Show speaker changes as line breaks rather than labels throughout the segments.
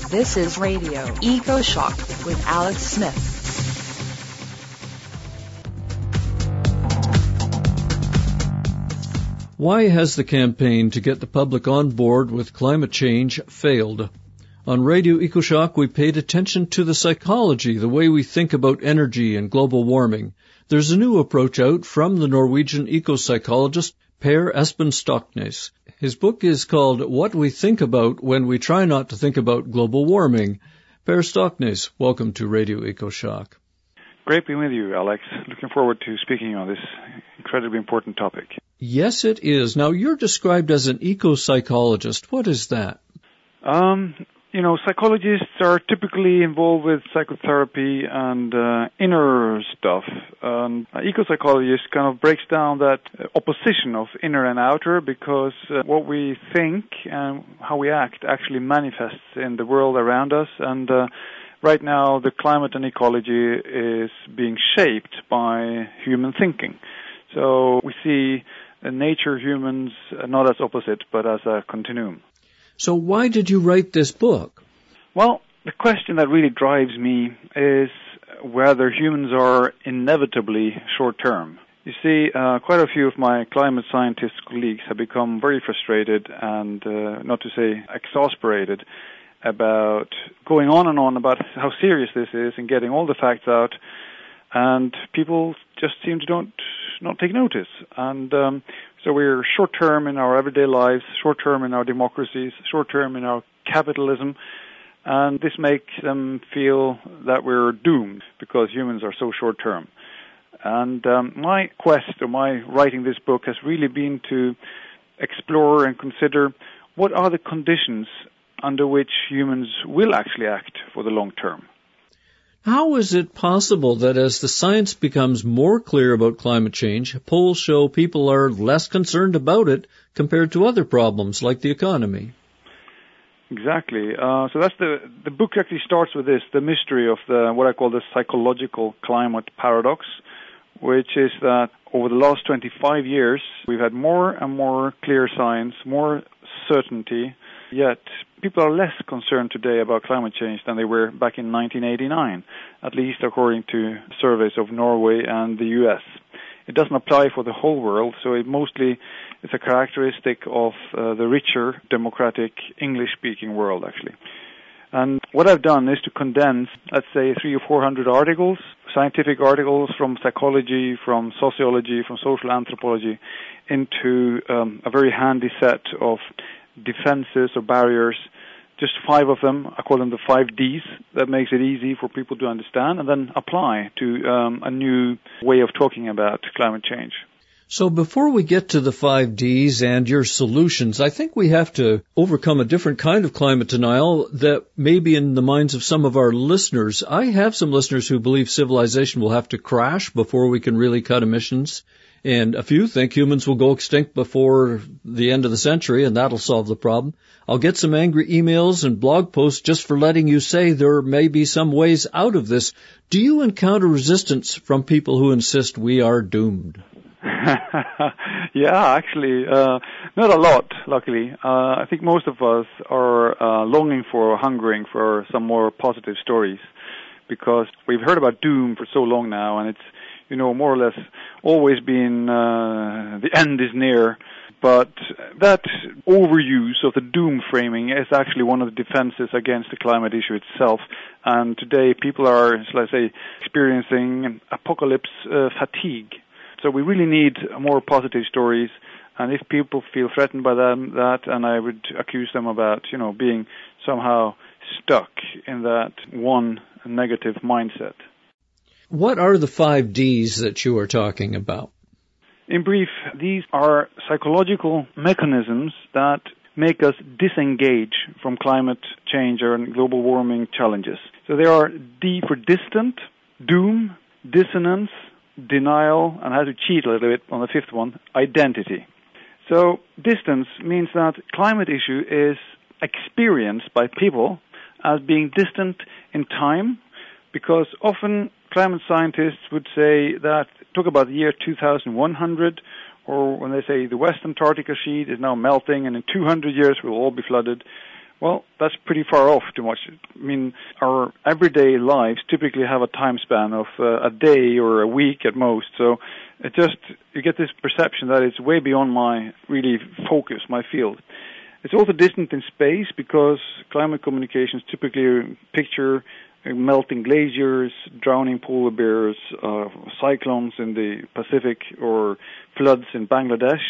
This is Radio EcoShock with Alex Smith.
Why has the campaign to get the public on board with climate change failed? On Radio EcoShock, we paid attention to the psychology, the way we think about energy and global warming. There's a new approach out from the Norwegian eco-psychologist Per Espen Stoknes. His book is called What We Think About When We Try Not to Think About Global Warming. Per Stoknes, welcome to Radio EcoShock.
Great being with you, Alex. Looking forward to speaking on this incredibly important topic.
Yes, it is. Now, you're described as an eco-psychologist. What is that?
Psychologists are typically involved with psychotherapy and inner stuff. Eco-psychologist kind of breaks down that opposition of inner and outer because what we think and how we act actually manifests in the world around us. And right now, the climate and ecology is being shaped by human thinking. So we see nature, humans, not as opposite, but as a continuum.
So why did you write this book?
Well, the question that really drives me is whether humans are inevitably short-term. You see, quite a few of my climate scientist colleagues have become very frustrated and, not to say exasperated, about going on and on about how serious this is and getting all the facts out, and people just seem to not take notice. And so we're short-term in our everyday lives, short-term in our democracies, short-term in our capitalism, and this makes them feel that we're doomed because humans are so short-term. And my quest, or my writing this book, has really been to explore and consider what are the conditions under which humans will actually act for the long term.
How is it possible that as the science becomes more clear about climate change, polls show people are less concerned about it compared to other problems like the economy?
Exactly. So that's the book actually starts with this, the mystery of what I call the psychological climate paradox, which is that over the last 25 years, we've had more and more clear science, more certainty, yet people are less concerned today about climate change than they were back in 1989, at least according to surveys of Norway and the U.S. It doesn't apply for the whole world, so it mostly is a characteristic of the richer, democratic, English-speaking world, actually. And what I've done is to condense, let's say, 300 or 400 articles, scientific articles from psychology, from sociology, from social anthropology, into a very handy set of defenses or barriers, just 5 of them. I call them the 5 Ds. That makes it easy for people to understand and then apply to a new way of talking about climate change.
So before we get to the 5 Ds and your solutions, I think we have to overcome a different kind of climate denial that may be in the minds of some of our listeners. I have some listeners who believe civilization will have to crash before we can really cut emissions. And a few think humans will go extinct before the end of the century, and that'll solve the problem. I'll get some angry emails and blog posts just for letting you say there may be some ways out of this. Do you encounter resistance from people who insist we are doomed?
Yeah, actually, not a lot, luckily. I think most of us are longing for, hungering for some more positive stories, because we've heard about doom for so long now, and it's, more or less always been the end is near. But that overuse of the doom framing is actually one of the defenses against the climate issue itself. And today people are, let's say, experiencing apocalypse fatigue. So we really need more positive stories. And if people feel threatened by that, and I would accuse them about, being somehow stuck in that one negative mindset.
What are the 5 Ds that you are talking about?
In brief, these are psychological mechanisms that make us disengage from climate change and global warming challenges. So they are D for distant, doom, dissonance, denial, and I have to cheat a little bit on the 5th one, identity. So distance means that climate issue is experienced by people as being distant in time, because often climate scientists would say that, talk about the year 2100, or when they say the West Antarctica sheet is now melting and in 200 years we'll all be flooded, Well, that's pretty far off too much. I mean, our everyday lives typically have a time span of a day or a week at most. So you get this perception that it's way beyond my really focus, my field. It's also distant in space because climate communications typically picture melting glaciers, drowning polar bears, cyclones in the Pacific, or floods in Bangladesh.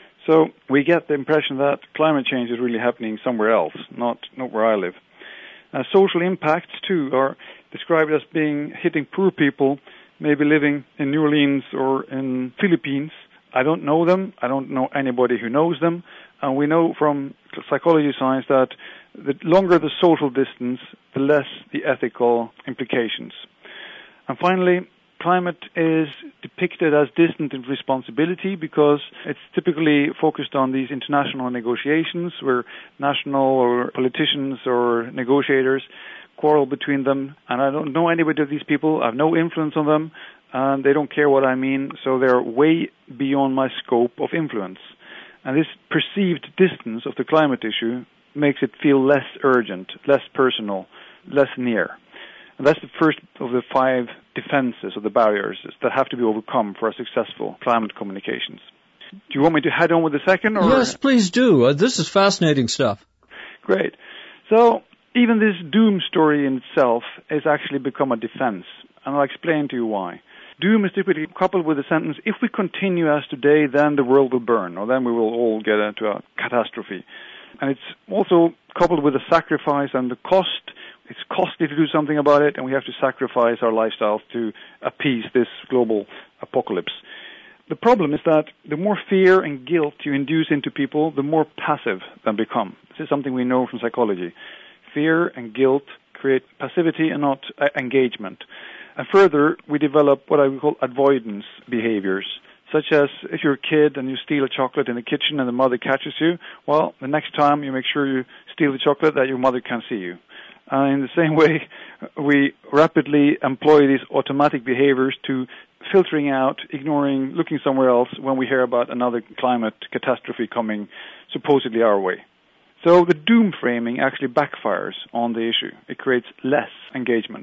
So we get the impression that climate change is really happening somewhere else, not where I live. Social impacts, too, are described as hitting poor people, maybe living in New Orleans or in Philippines. I don't know them. I don't know anybody who knows them. And we know from psychology science that the longer the social distance, the less the ethical implications. And finally, climate is depicted as distant in responsibility because it's typically focused on these international negotiations where national or politicians or negotiators quarrel between them. And I don't know anybody of these people. I have no influence on them. And they don't care what I mean. So they're way beyond my scope of influence. And this perceived distance of the climate issue makes it feel less urgent, less personal, less near. And that's the first of the 5 defenses or the barriers that have to be overcome for a successful climate communications. Do you want me to head on with the second? Or?
Yes, please do. This is fascinating stuff.
Great. So even this doom story in itself has actually become a defense. And I'll explain to you why. Doom is typically coupled with the sentence, if we continue as today, then the world will burn, or then we will all get into a catastrophe. And it's also coupled with the sacrifice and the cost. It's costly to do something about it, and we have to sacrifice our lifestyles to appease this global apocalypse. The problem is that the more fear and guilt you induce into people, the more passive they become. This is something we know from psychology. Fear and guilt create passivity and not engagement. And further, we develop what I would call avoidance behaviors, such as if you're a kid and you steal a chocolate in the kitchen and the mother catches you, well, the next time you make sure you steal the chocolate that your mother can't see you. In the same way, we rapidly employ these automatic behaviors to filtering out, ignoring, looking somewhere else when we hear about another climate catastrophe coming supposedly our way. So the doom framing actually backfires on the issue. It creates less engagement.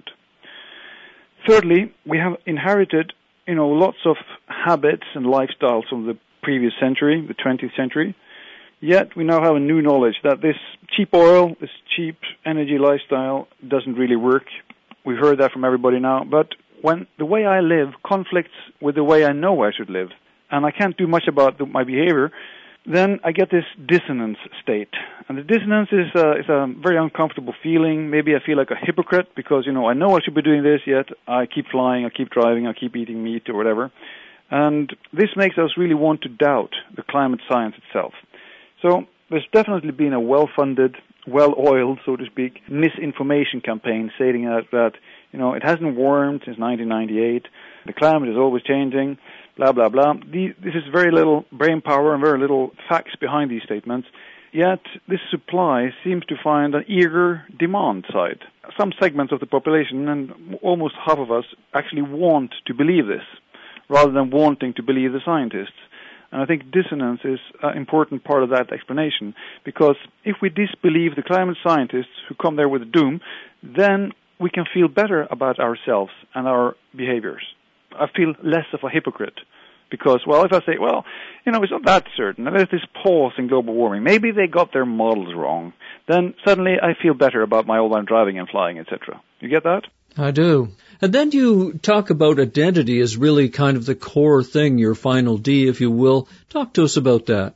Thirdly, we have inherited, lots of habits and lifestyles from the previous century, the 20th century. Yet we now have a new knowledge that this cheap oil, this cheap energy lifestyle doesn't really work. We've heard that from everybody now. But when the way I live conflicts with the way I know I should live, and I can't do much about my behavior, then I get this dissonance state. And the dissonance is a very uncomfortable feeling. Maybe I feel like a hypocrite because, I know I should be doing this, yet I keep flying, I keep driving, I keep eating meat or whatever. And this makes us really want to doubt the climate science itself. So there's definitely been a well-funded, well-oiled, so to speak, misinformation campaign stating that it hasn't warmed since 1998, the climate is always changing, blah, blah, blah. This is very little brain power and very little facts behind these statements, yet this supply seems to find an eager demand side. Some segments of the population, and almost half of us, actually want to believe this, rather than wanting to believe the scientists. And I think dissonance is an important part of that explanation, because if we disbelieve the climate scientists who come there with doom, then we can feel better about ourselves and our behaviors. I feel less of a hypocrite, because, if I say, it's not that certain, there's this pause in global warming, maybe they got their models wrong, then suddenly I feel better about my all-time driving and flying, etc. You get that?
I do. And then you talk about identity as really kind of the core thing, your final D, if you will. Talk to us about that.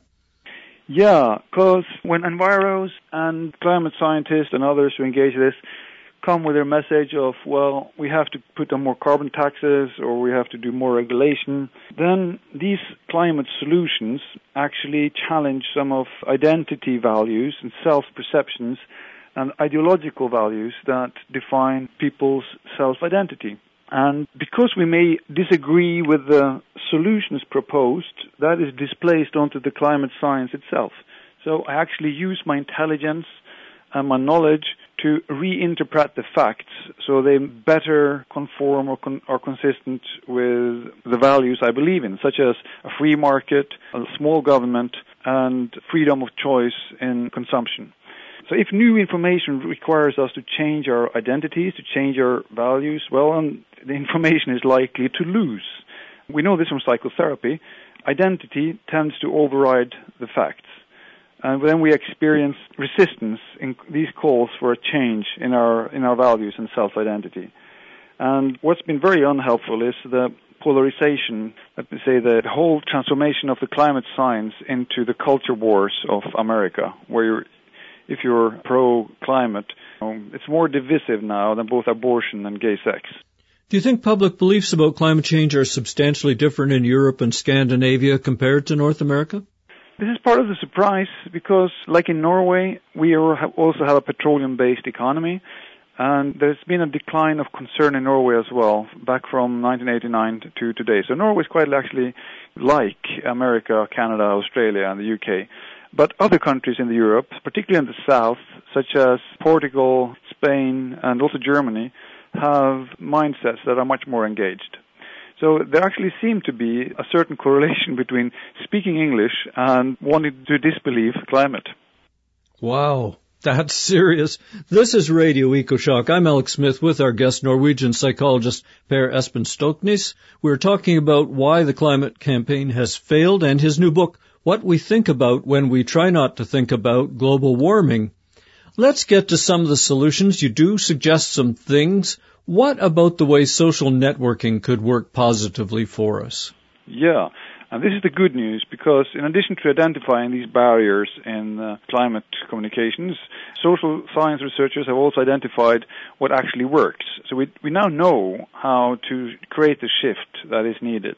Yeah, because when enviros and climate scientists and others who engage this come with their message of, we have to put on more carbon taxes or we have to do more regulation, then these climate solutions actually challenge some of identity values and self-perceptions and ideological values that define people's self-identity. And because we may disagree with the solutions proposed, that is displaced onto the climate science itself. So I actually use my intelligence and my knowledge to reinterpret the facts so they better conform or are consistent with the values I believe in, such as a free market, a small government, and freedom of choice in consumption. So if new information requires us to change our identities, to change our values, well, the information is likely to lose. We know this from psychotherapy. Identity tends to override the facts. And then we experience resistance in these calls for a change in our values and self-identity. And what's been very unhelpful is the polarization, let me say, the whole transformation of the climate science into the culture wars of America, where if you're pro-climate, it's more divisive now than both abortion and gay sex.
Do you think public beliefs about climate change are substantially different in Europe and Scandinavia compared to North America?
This is part of the surprise because, like in Norway, we also have a petroleum-based economy, and there's been a decline of concern in Norway as well, back from 1989 to today. So Norway is quite actually like America, Canada, Australia, and the UK. But other countries in Europe, particularly in the south, such as Portugal, Spain, and also Germany, have mindsets that are much more engaged. So there actually seemed to be a certain correlation between speaking English and wanting to disbelieve climate.
Wow, that's serious. This is Radio EcoShock. I'm Alex Smith with our guest Norwegian psychologist Per Espen Stoknes. We're talking about why the climate campaign has failed and his new book, What We Think About When We Try Not to Think About Global Warming. Let's get to some of the solutions. You do suggest some things. What about the way social networking could work positively for us?
Yeah, and this is the good news, because in addition to identifying these barriers in climate communications, social science researchers have also identified what actually works. So we now know how to create the shift that is needed.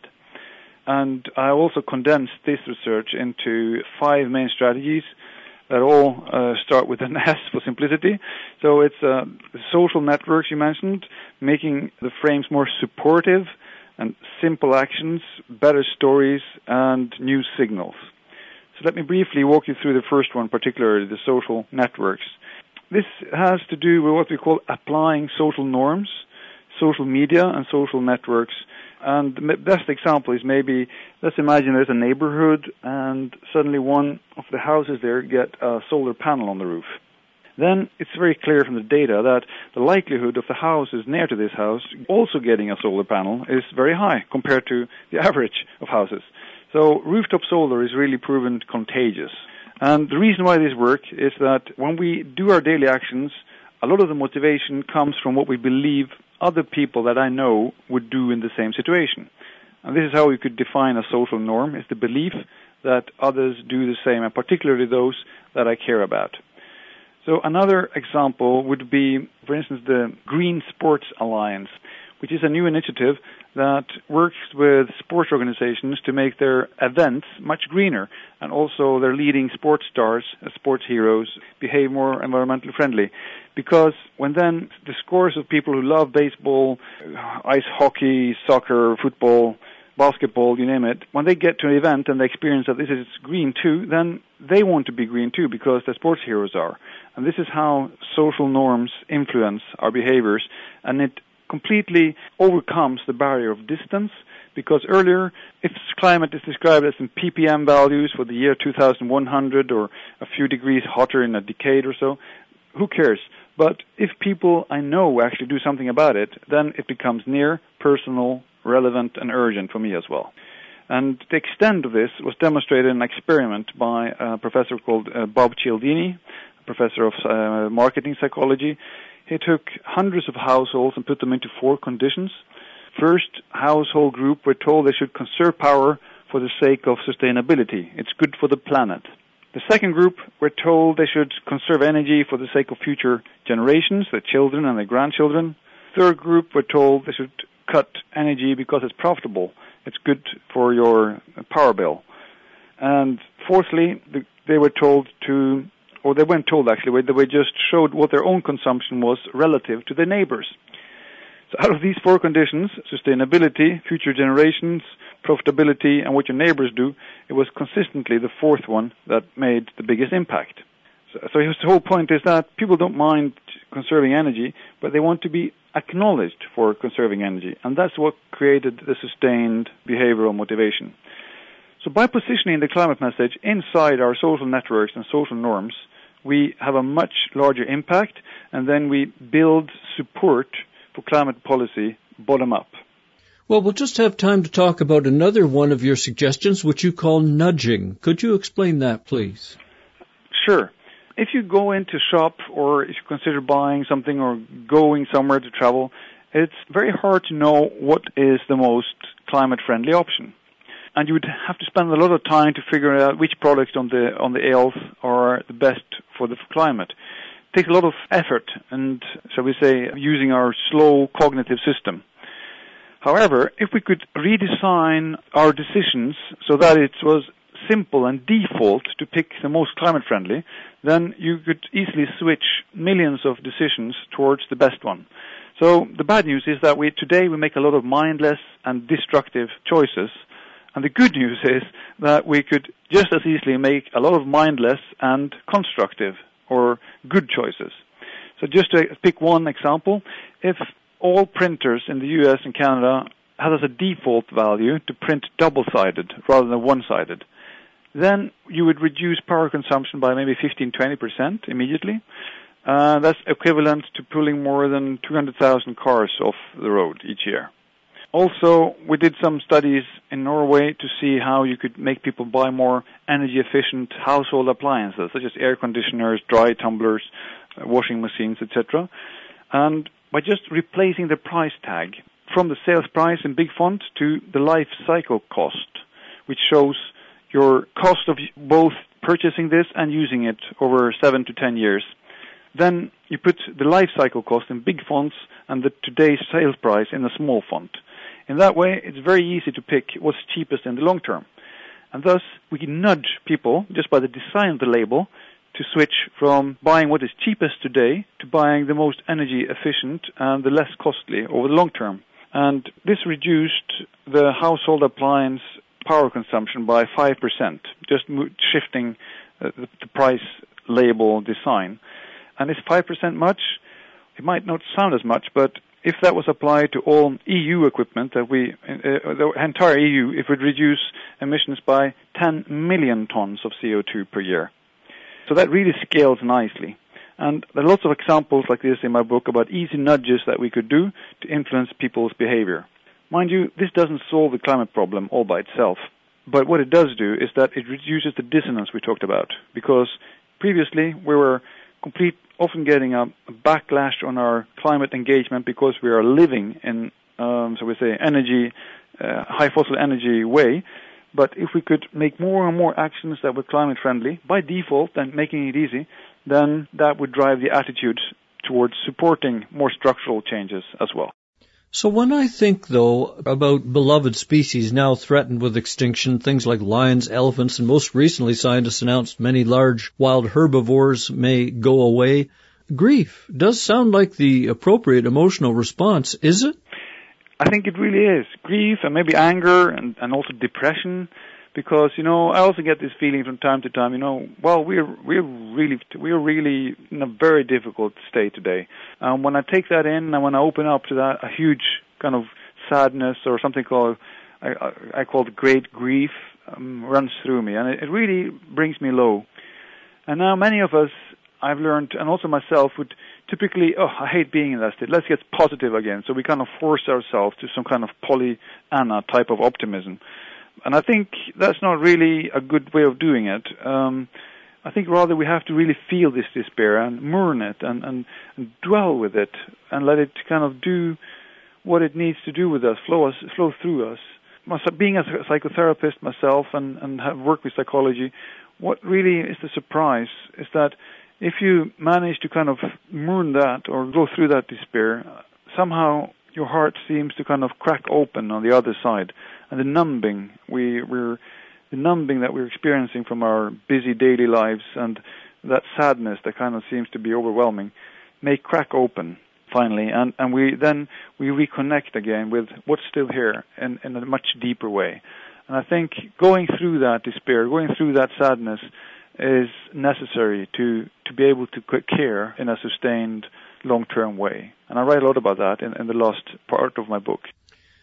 And I also condensed this research into 5 main strategies that all start with an S for simplicity. So it's social networks you mentioned, making the frames more supportive, and simple actions, better stories, and new signals. So let me briefly walk you through the first one, particularly the social networks. This has to do with what we call applying social norms, social media, and social networks. And the best example is maybe, let's imagine there's a neighborhood and suddenly one of the houses there get a solar panel on the roof. Then it's very clear from the data that the likelihood of the houses near to this house also getting a solar panel is very high compared to the average of houses. So rooftop solar is really proven contagious. And the reason why this works is that when we do our daily actions, a lot of the motivation comes from what we believe other people that I know would do in the same situation. And this is how we could define a social norm, is the belief that others do the same, and particularly those that I care about. So another example would be, for instance, the Green Sports Alliance, which is a new initiative that works with sports organizations to make their events much greener, and also their leading sports stars, sports heroes, behave more environmentally friendly. Because when then the scores of people who love baseball, ice hockey, soccer, football, basketball, you name it, when they get to an event and they experience that this is green too, then they want to be green too because the sports heroes are. And this is how social norms influence our behaviors, and it completely overcomes the barrier of distance, because earlier, if climate is described as in ppm values for the year 2100 or a few degrees hotter in a decade or so, who cares? But if people I know actually do something about it, then it becomes near, personal, relevant, and urgent for me as well. And the extent of this was demonstrated in an experiment by a professor called Bob Cialdini, a professor of marketing psychology. He took hundreds of households and put them into 4 conditions. First household group were told they should conserve power for the sake of sustainability. It's good for the planet. The second group were told they should conserve energy for the sake of future generations, their children and their grandchildren. Third group were told they should cut energy because it's profitable. It's good for your power bill. And fourthly, they were told to, or they weren't told actually, they just showed what their own consumption was relative to their neighbors. So out of these 4 conditions, sustainability, future generations, profitability, and what your neighbors do, it was consistently the 4th one that made the biggest impact. So his whole point is that people don't mind conserving energy, but they want to be acknowledged for conserving energy. And that's what created the sustained behavioral motivation. So by positioning the climate message inside our social networks and social norms, we have a much larger impact, and then we build support for climate policy bottom up.
Well, we'll just have time to talk about another one of your suggestions, which you call nudging. Could you explain that, please?
Sure. If you go into shop, or if you consider buying something or going somewhere to travel, it's very hard to know what is the most climate-friendly option. And you would have to spend a lot of time to figure out which products on the aisles are the best for the climate. It takes a lot of effort and, shall we say, using our slow cognitive system. However, if we could redesign our decisions so that it was simple and default to pick the most climate-friendly, then you could easily switch millions of decisions towards the best one. So the bad news is that today we make a lot of mindless and destructive choices. And the good news is that we could just as easily make a lot of mindless and constructive or good choices. So just to pick one example, if all printers in the US and Canada had as a default value to print double-sided rather than one-sided, then you would reduce power consumption by maybe 15-20% immediately. That's equivalent to pulling more than 200,000 cars off the road each year. Also, we did some studies in Norway to see how you could make people buy more energy-efficient household appliances, such as air conditioners, dry tumblers, washing machines, etc. And by just replacing the price tag from the sales price in big font to the life cycle cost, which shows your cost of both purchasing this and using it over 7 to 10 years. Then you put the life cycle cost in big fonts and the today's sales price in a small font. In that way, it's very easy to pick what's cheapest in the long term. And thus, we can nudge people, just by the design of the label, to switch from buying what is cheapest today to buying the most energy efficient and the less costly over the long term. And this reduced the household appliance power consumption by 5%, just shifting the price label design. And is 5% much? It might not sound as much, but if that was applied to all EU equipment, the entire EU, it would reduce emissions by 10 million tons of CO2 per year. So that really scales nicely. And there are lots of examples like this in my book about easy nudges that we could do to influence people's behavior. Mind you, this doesn't solve the climate problem all by itself. But what it does do is that it reduces the dissonance we talked about. Because previously we were often getting a backlash on our climate engagement because we are living in, so we say, high fossil energy way. But if we could make more and more actions that were climate friendly by default and making it easy, then that would drive the attitude towards supporting more structural changes as well.
So when I think, though, about beloved species now threatened with extinction, things like lions, elephants, and most recently scientists announced many large wild herbivores may go away, grief does sound like the appropriate emotional response, is it?
I think it really is. Grief and maybe anger and also depression, because, I also get this feeling from time to time, we're really in a very difficult state today. When I take that in and when I open up to that, a huge kind of sadness or something called, I call it great grief, runs through me, and it really brings me low. And now many of us, I've learned, and also myself, would typically, I hate being in that state. Let's get positive again. So we kind of force ourselves to some kind of Pollyanna type of optimism. And I think that's not really a good way of doing it. I think rather we have to really feel this despair and mourn it and dwell with it and let it kind of do what it needs to do with us, flow through us. Being a psychotherapist myself and have worked with psychology, what really is the surprise is that if you manage to kind of mourn that or go through that despair, somehow your heart seems to kind of crack open on the other side. And the numbing that we're experiencing from our busy daily lives and that sadness that kind of seems to be overwhelming may crack open finally, and we reconnect again with what's still here in a much deeper way. And I think going through that despair, going through that sadness is necessary to be able to care in a sustained long-term way. And I write a lot about that in the last part of my book.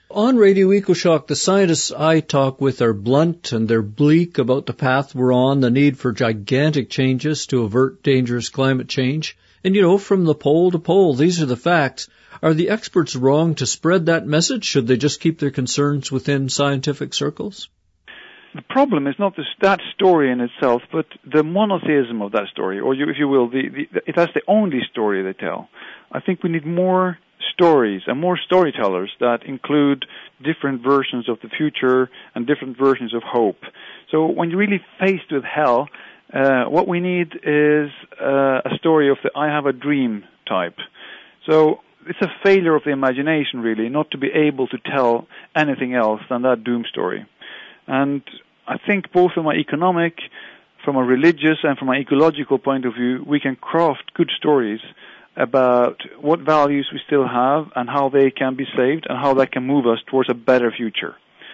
On Radio EcoShock, the scientists I talk with are blunt and they're bleak about the path we're on, the need for gigantic changes to avert dangerous climate change. And, from the pole to pole, these are the facts. Are the experts wrong to spread that message? Should they just keep their concerns within scientific circles?
The problem is not that story in itself, but the monotheism of that story, or if you will, that's the only story they tell. I think we need more stories and more storytellers that include different versions of the future and different versions of hope. So when you're really faced with hell, what we need is a story of the I have a dream type. So it's a failure of the imagination, really, not to be able to tell anything else than that doom story. And I think both from an economic, from a religious, and from an ecological point of view, we can craft good stories about what values we still have and how they can be saved and how that can move us towards a better future.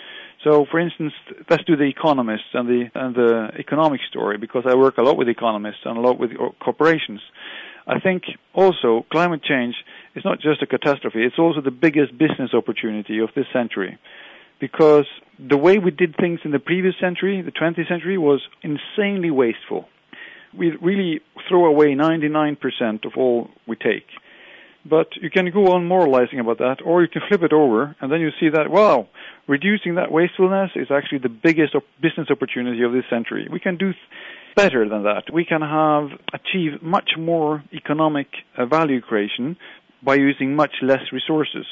So, for instance, let's do the economists and the economic story, because I work a lot with economists and a lot with corporations. I think also climate change is not just a catastrophe, it's also the biggest business opportunity of this century. Because the way we did things in the previous century, the 20th century, was insanely wasteful. We really throw away 99% of all we take. But you can go on moralizing about that, or you can flip it over, and then you see that, wow, reducing that wastefulness is actually the biggest business opportunity of this century. We can do better than that. We can achieve much more economic value creation by using much less resources.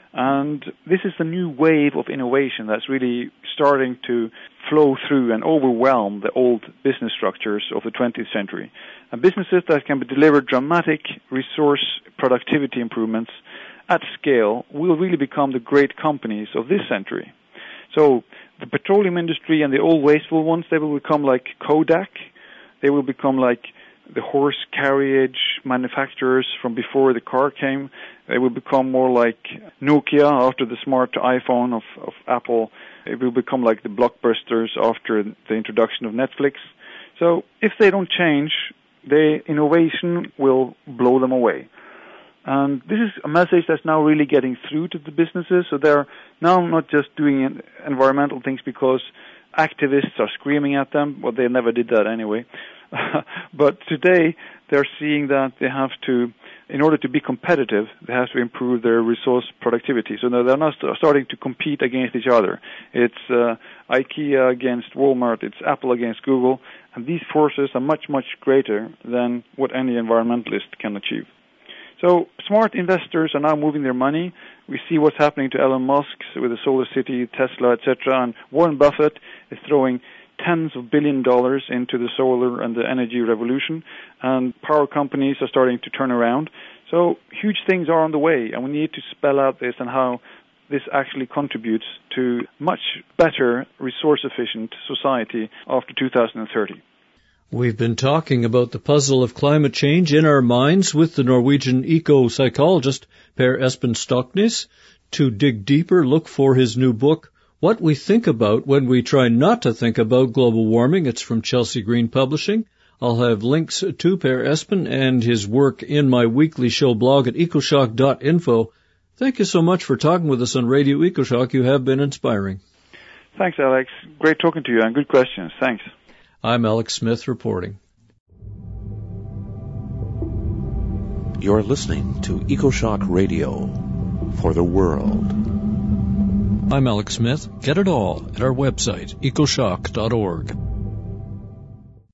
And this is the new wave of innovation that's really starting to flow through and overwhelm the old business structures of the 20th century. And businesses that can deliver dramatic resource productivity improvements at scale will really become the great companies of this century. So the petroleum industry and the old wasteful ones, they will become like Kodak. They will become like the horse carriage manufacturers from before the car came. They will become more like Nokia after the smart iPhone of Apple. It will become like the blockbusters after the introduction of Netflix. So if they don't change, the innovation will blow them away. And this is a message that's now really getting through to the businesses. So they're now not just doing environmental things because activists are screaming at them. Well, they never did that anyway. But today they're seeing that they have to, in order to be competitive, they have to improve their resource productivity. So now they're not starting to compete against each other. It's IKEA against Walmart, it's Apple against Google, and these forces are much, much greater than what any environmentalist can achieve. So smart investors are now moving their money. We see what's happening to Elon Musk with the Solar City, Tesla, etc. And Warren Buffett is throwing tens of $1 billion into the solar and the energy revolution. And power companies are starting to turn around. So huge things are on the way, and we need to spell out this and how this actually contributes to much better resource-efficient society after 2030.
We've been talking about the puzzle of climate change in our minds with the Norwegian eco-psychologist Per Espen Stoknes. To dig deeper, look for his new book, What We Think About When We Try Not to Think About Global Warming. It's from Chelsea Green Publishing. I'll have links to Per Espen and his work in my weekly show blog at ecoshock.info. Thank you so much for talking with us on Radio EcoShock. You have been inspiring.
Thanks, Alex. Great talking to you and good questions. Thanks.
I'm Alex Smith reporting.
You're listening to EcoShock Radio for the world.
I'm Alex Smith. Get it all at our website, ecoshock.org.